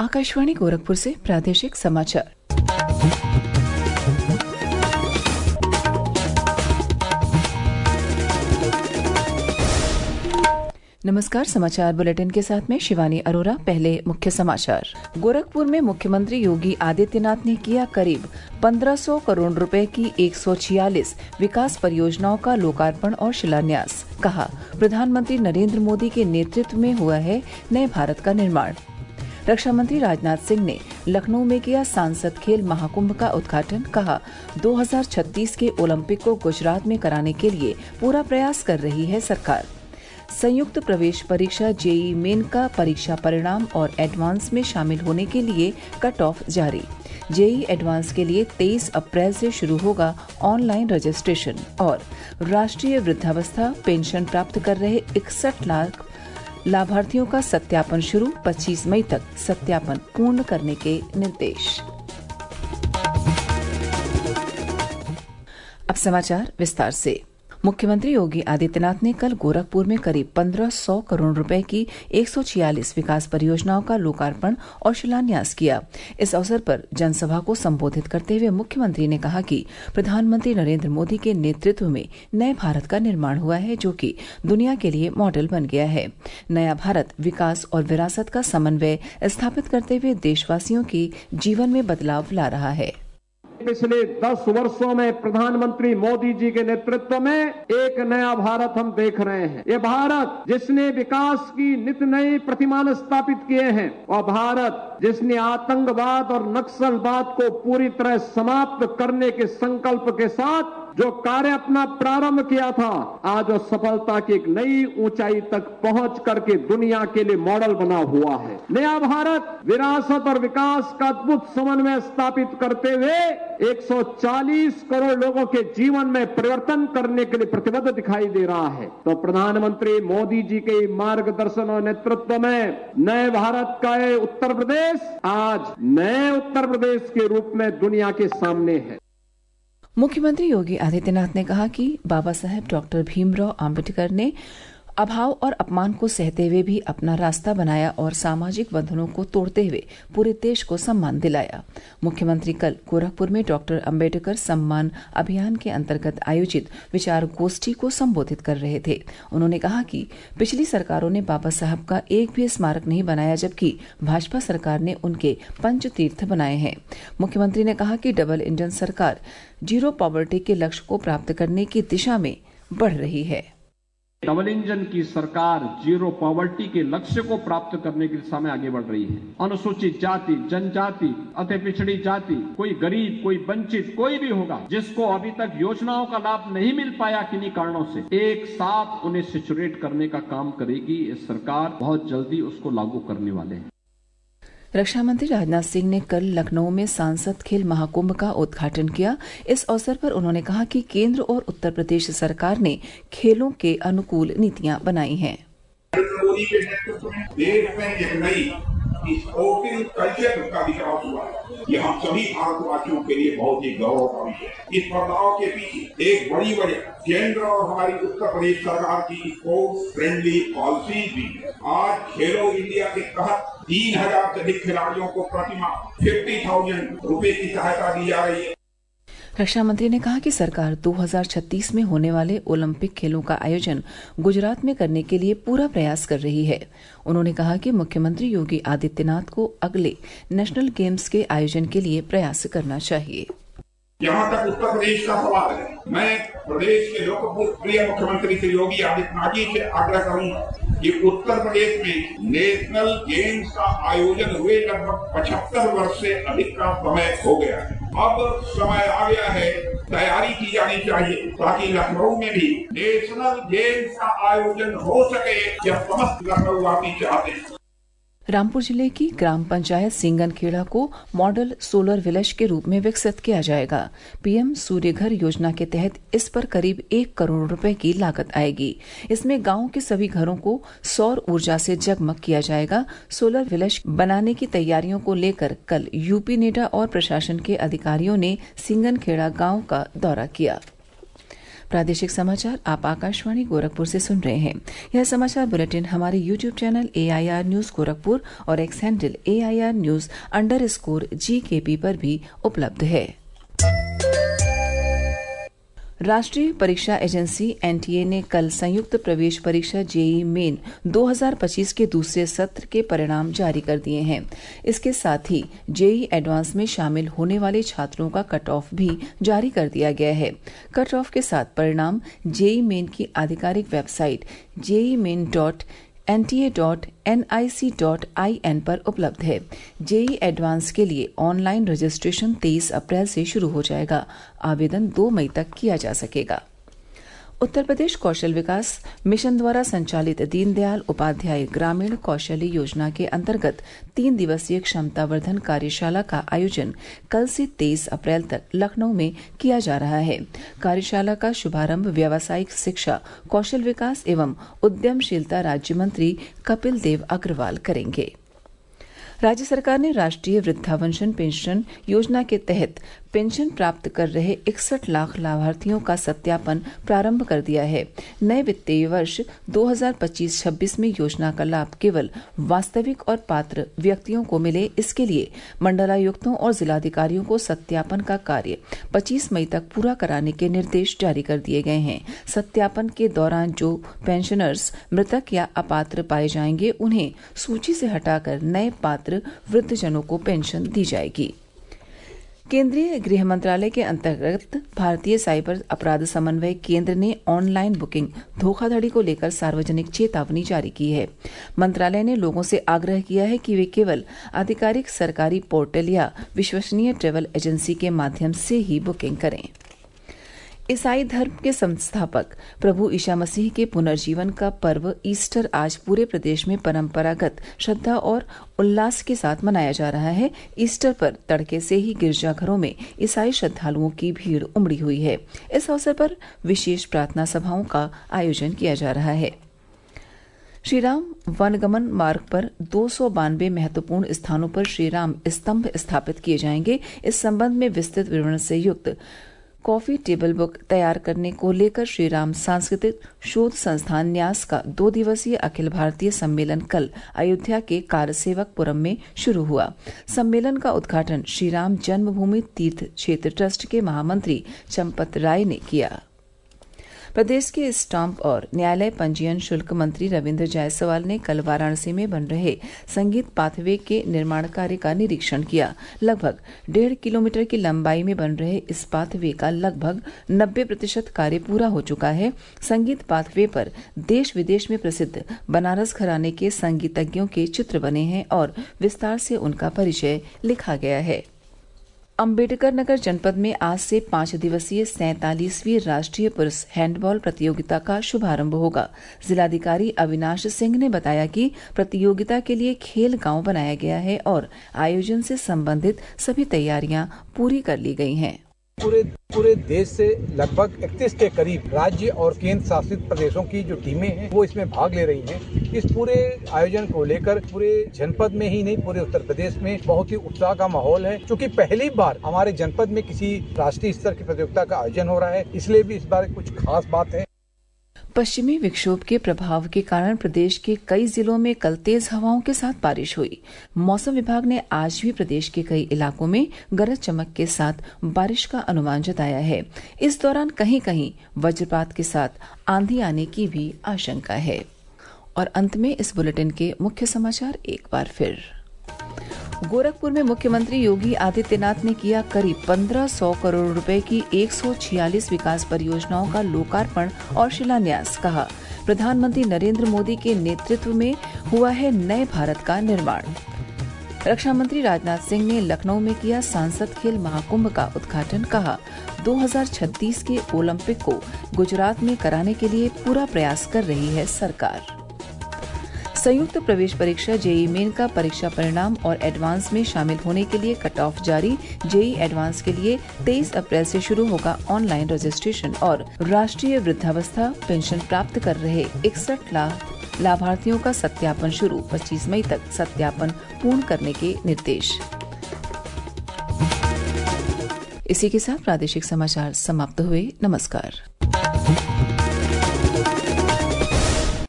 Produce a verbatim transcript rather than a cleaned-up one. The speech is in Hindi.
आकाशवाणी गोरखपुर से प्रादेशिक समाचार। नमस्कार, समाचार बुलेटिन के साथ में शिवानी अरोरा। पहले मुख्य समाचार। गोरखपुर में मुख्यमंत्री योगी आदित्यनाथ ने किया करीब पंद्रह सौ करोड़ रुपए की एक सौ छियालीस विकास परियोजनाओं का लोकार्पण और शिलान्यास। कहा, प्रधानमंत्री नरेंद्र मोदी के नेतृत्व में हुआ है नए भारत का निर्माण। रक्षा मंत्री राजनाथ सिंह ने लखनऊ में किया सांसद खेल महाकुंभ का उद्घाटन। कहा, दो हज़ार छत्तीस के ओलंपिक को गुजरात में कराने के लिए पूरा प्रयास कर रही है सरकार। संयुक्त प्रवेश परीक्षा जेईई मेन का परीक्षा परिणाम और एडवांस में शामिल होने के लिए कट ऑफ जारी। जेईई एडवांस के लिए तेईस अप्रैल से शुरू होगा ऑनलाइन रजिस्ट्रेशन। और राष्ट्रीय वृद्धावस्था पेंशन प्राप्त कर रहे इकसठ लाख लाभार्थियों का सत्यापन शुरू। पच्चीस मई तक सत्यापन पूर्ण करने के निर्देश। अब समाचार विस्तार से। मुख्यमंत्री योगी आदित्यनाथ ने कल गोरखपुर में करीब पंद्रह सौ करोड़ रुपए की एक सौ छियालीस विकास परियोजनाओं का लोकार्पण और शिलान्यास किया। इस अवसर पर जनसभा को संबोधित करते हुए मुख्यमंत्री ने कहा कि प्रधानमंत्री नरेंद्र मोदी के नेतृत्व में नए भारत का निर्माण हुआ है, जो कि दुनिया के लिए मॉडल बन गया है। नया भारत विकास और विरासत का समन्वय स्थापित करते हुए देशवासियों के जीवन में बदलाव ला रहा है। पिछले दस वर्षों में प्रधानमंत्री मोदी जी के नेतृत्व में एक नया भारत हम देख रहे हैं। ये भारत जिसने विकास की नित नई प्रतिमान स्थापित किए हैं, और भारत जिसने आतंकवाद और नक्सलवाद को पूरी तरह समाप्त करने के संकल्प के साथ जो कार्य अपना प्रारंभ किया था, आज वो सफलता की एक नई ऊंचाई तक पहुंच करके दुनिया के लिए मॉडल बना हुआ है। नया भारत विरासत और विकास का अद्भुत समन्वय स्थापित करते हुए एक सौ चालीस करोड़ लोगों के जीवन में परिवर्तन करने के लिए प्रतिबद्ध दिखाई दे रहा है। तो प्रधानमंत्री मोदी जी के मार्गदर्शन और नेतृत्व में नए भारत का ये उत्तर प्रदेश आज नए उत्तर प्रदेश के रूप में दुनिया के सामने है। मुख्यमंत्री योगी आदित्यनाथ ने कहा कि बाबा साहेब डॉक्टर भीमराव आम्बेडकर ने अभाव और अपमान को सहते हुए भी अपना रास्ता बनाया और सामाजिक बंधनों को तोड़ते हुए पूरे देश को सम्मान दिलाया। मुख्यमंत्री कल गोरखपुर में डॉक्टर अम्बेडकर सम्मान अभियान के अंतर्गत आयोजित विचार गोष्ठी को संबोधित कर रहे थे। उन्होंने कहा कि पिछली सरकारों ने बाबा साहब का एक भी स्मारक नहीं बनाया, जबकि भाजपा सरकार ने उनके पंच तीर्थ बनाए हैं। मुख्यमंत्री ने कहा कि डबल इंजन सरकार जीरो पॉवर्टी के लक्ष्य को प्राप्त करने की दिशा में बढ़ रही है। डबल इंजन की सरकार जीरो पॉवर्टी के लक्ष्य को प्राप्त करने की दिशा में आगे बढ़ रही है। अनुसूचित जाति, जनजाति, अति पिछड़ी जाति, कोई गरीब, कोई वंचित, कोई भी होगा जिसको अभी तक योजनाओं का लाभ नहीं मिल पाया किन्हीं कारणों से, एक साथ उन्हें सिचुएट करने का काम करेगी ये सरकार। बहुत जल्दी उसको लागू करने वाले हैं। रक्षा मंत्री राजनाथ सिंह ने कल लखनऊ में सांसद खेल महाकुंभ का उद्घाटन किया। इस अवसर पर उन्होंने कहा कि केंद्र और उत्तर प्रदेश सरकार ने खेलों के अनुकूल नीतियां बनाई हैं। मोदी के नेतृत्व में देश में एक नई स्पोर्टिंग कल्चर का विकास हुआ है। ये हम सभी भारतवासियों के लिए बहुत ही गौरव का विषय है। इस बदलाव के पीछे एक बड़ी वजह केंद्र और हमारी उत्तर प्रदेश सरकार की स्पोर्ट्स फ्रेंडली पॉलिसी भी। आज खेलो इंडिया के तहत तीन हजार से अधिक खिलाड़ियों को प्रतिमाह फिफ्टी थाउजेंड रूपये की सहायता दी जा रही है। रक्षा मंत्री ने कहा कि सरकार दो हज़ार छत्तीस में होने वाले ओलंपिक खेलों का आयोजन गुजरात में करने के लिए पूरा प्रयास कर रही है। उन्होंने कहा कि मुख्यमंत्री योगी आदित्यनाथ को अगले नेशनल गेम्स के आयोजन के लिए प्रयास करना चाहिए। जहाँ तक उत्तर प्रदेश का सवाल है, मैं प्रदेश के लोकप्रिय मुख्यमंत्री श्री योगी आदित्यनाथ जी से आग्रह करूंगा कि उत्तर प्रदेश में नेशनल गेम्स का आयोजन हुए लगभग पचहत्तर वर्ष से अधिक का समय हो गया है। अब समय आ गया है, तैयारी की जानी चाहिए ताकि लखनऊ में भी नेशनल गेम्स का आयोजन हो सके, यह समस्त लखनऊ वासी चाहते हैं। रामपुर जिले की ग्राम पंचायत सिंगनखेड़ा को मॉडल सोलर विलेज के रूप में विकसित किया जाएगा। पीएम सूर्य घर योजना के तहत इस पर करीब एक करोड़ रुपए की लागत आएगी। इसमें गांव के सभी घरों को सौर ऊर्जा से जगमग किया जाएगा। सोलर विलेज बनाने की तैयारियों को लेकर कल यूपी नेडा और प्रशासन के अधिकारियों ने सिंगनखेड़ा गांव का दौरा किया। प्रादेशिक समाचार आप आकाशवाणी गोरखपुर से सुन रहे हैं। यह समाचार बुलेटिन हमारे YouTube channel A I R news Gorakhpur और X handle A I R news underscore G K P पर भी उपलब्ध है। राष्ट्रीय परीक्षा एजेंसी एन टी ए ने कल संयुक्त प्रवेश परीक्षा जे ई ई मेन दो हज़ार पच्चीस के दूसरे सत्र के परिणाम जारी कर दिए हैं। इसके साथ ही जे ई ई एडवांस में शामिल होने वाले छात्रों का कट ऑफ भी जारी कर दिया गया है। कट ऑफ के साथ परिणाम जे ई ई मेन की आधिकारिक website J E E main dot N T A dot N I C dot I N पर उपलब्ध है। जे ई ई एडवांस के लिए ऑनलाइन रजिस्ट्रेशन तेईस अप्रैल से शुरू हो जाएगा। आवेदन दो मई तक किया जा सकेगा। उत्तर प्रदेश कौशल विकास मिशन द्वारा संचालित दीनदयाल उपाध्याय ग्रामीण कौशल्य योजना के अंतर्गत तीन दिवसीय क्षमतावर्धन कार्यशाला का आयोजन कल से तेईस अप्रैल तक लखनऊ में किया जा रहा है। कार्यशाला का शुभारंभ व्यावसायिक शिक्षा, कौशल विकास एवं उद्यमशीलता राज्य मंत्री कपिल देव अग्रवाल करेंगे। राज्य सरकार ने राष्ट्रीय वृद्धावंशन पेंशन योजना के तहत पेंशन प्राप्त कर रहे इकसठ लाख लाभार्थियों का सत्यापन प्रारंभ कर दिया है। नए वित्तीय वर्ष दो हज़ार पच्चीस छब्बीस में योजना का लाभ केवल वास्तविक और पात्र व्यक्तियों को मिले, इसके लिए मंडलायुक्तों और जिलाधिकारियों को सत्यापन का कार्य पच्चीस मई तक पूरा कराने के निर्देश जारी कर दिए गए हैं। सत्यापन के दौरान जो पेंशनर्स मृतक या अपात्र पाए जाएंगे, उन्हें सूची से हटाकर नए पात्र वृद्धजनों को पेंशन दी जाएगी। केंद्रीय गृह मंत्रालय के अंतर्गत भारतीय साइबर अपराध समन्वय केंद्र ने ऑनलाइन बुकिंग धोखाधड़ी को लेकर सार्वजनिक चेतावनी जारी की है। मंत्रालय ने लोगों से आग्रह किया है कि वे केवल आधिकारिक सरकारी पोर्टल या विश्वसनीय ट्रैवल एजेंसी के माध्यम से ही बुकिंग करें। ईसाई धर्म के संस्थापक प्रभु ईसा मसीह के पुनर्जीवन का पर्व ईस्टर आज पूरे प्रदेश में परंपरागत श्रद्धा और उल्लास के साथ मनाया जा रहा है। ईस्टर पर तड़के से ही गिरजाघरों में ईसाई श्रद्धालुओं की भीड़ उमड़ी हुई है। इस अवसर पर विशेष प्रार्थना सभाओं का आयोजन किया जा रहा है। श्रीराम वनगमन मार्ग पर दो सौ बानवे महत्वपूर्ण स्थानों पर श्रीराम स्तंभ स्थापित किए जाएंगे। इस संबंध में विस्तृत विवरण से युक्त कॉफी टेबल बुक तैयार करने को लेकर श्रीराम सांस्कृतिक शोध संस्थान न्यास का दो दिवसीय अखिल भारतीय सम्मेलन कल अयोध्या के कारसेवकपुरम में शुरू हुआ। सम्मेलन का उद्घाटन श्रीराम जन्मभूमि तीर्थ क्षेत्र ट्रस्ट के महामंत्री चंपत राय ने किया। प्रदेश के स्टाम्प और न्यायालय पंजीयन शुल्क मंत्री रविन्द्र जायसवाल ने कल वाराणसी में बन रहे संगीत पाथवे के निर्माण कार्य का निरीक्षण किया। लगभग डेढ़ किलोमीटर की लंबाई में बन रहे इस पाथवे का लगभग नब्बे प्रतिशत कार्य पूरा हो चुका है। संगीत पाथवे पर देश विदेश में प्रसिद्ध बनारस घराने के संगीतज्ञों के चित्र बने हैं और विस्तार से उनका परिचय लिखा गया है। अम्बेडकर नगर जनपद में आज से पांच दिवसीय सैंतालीसवीं राष्ट्रीय पुरुष हैंडबॉल प्रतियोगिता का शुभारंभ होगा। जिलाधिकारी अविनाश सिंह ने बताया कि प्रतियोगिता के लिए खेल गांव बनाया गया है और आयोजन से संबंधित सभी तैयारियां पूरी कर ली गई हैं। पूरे पूरे देश से लगभग इकतीस के करीब राज्य और केंद्र शासित प्रदेशों की जो टीमें हैं वो इसमें भाग ले रही हैं। इस पूरे आयोजन को लेकर पूरे जनपद में ही नहीं पूरे उत्तर प्रदेश में बहुत ही उत्साह का माहौल है, क्योंकि पहली बार हमारे जनपद में किसी राष्ट्रीय स्तर की प्रतियोगिता का आयोजन हो रहा है, इसलिए भी इस बार कुछ खास बात है। पश्चिमी विक्षोभ के प्रभाव के कारण प्रदेश के कई जिलों में कल तेज हवाओं के साथ बारिश हुई। मौसम विभाग ने आज भी प्रदेश के कई इलाकों में गरज चमक के साथ बारिश का अनुमान जताया है। इस दौरान कहीं कहीं वज्रपात के साथ आंधी आने की भी आशंका है। और अंत में इस बुलेटिन के मुख्य समाचार एक बार फिर। गोरखपुर में मुख्यमंत्री योगी आदित्यनाथ ने किया करीब पंद्रह सौ करोड़ रुपए की एक सौ छियालीस विकास परियोजनाओं का लोकार्पण और शिलान्यास। कहा, प्रधानमंत्री नरेंद्र मोदी के नेतृत्व में हुआ है नए भारत का निर्माण। रक्षा मंत्री राजनाथ सिंह ने लखनऊ में किया सांसद खेल महाकुंभ का उद्घाटन। कहा, दो हज़ार छत्तीस के ओलंपिक को गुजरात में कराने के लिए पूरा प्रयास कर रही है सरकार। संयुक्त प्रवेश परीक्षा जे ई ई मेन का परीक्षा परिणाम और एडवांस में शामिल होने के लिए कट ऑफ जारी। जे ई ई एडवांस के लिए तेईस अप्रैल से शुरू होगा ऑनलाइन रजिस्ट्रेशन। और राष्ट्रीय वृद्धावस्था पेंशन प्राप्त कर रहे इकसठ लाख लाभार्थियों का सत्यापन शुरू। पच्चीस मई तक सत्यापन पूर्ण करने के निर्देश। इसी के साथ प्रादेशिक समाचार समाप्त हुए। नमस्कार।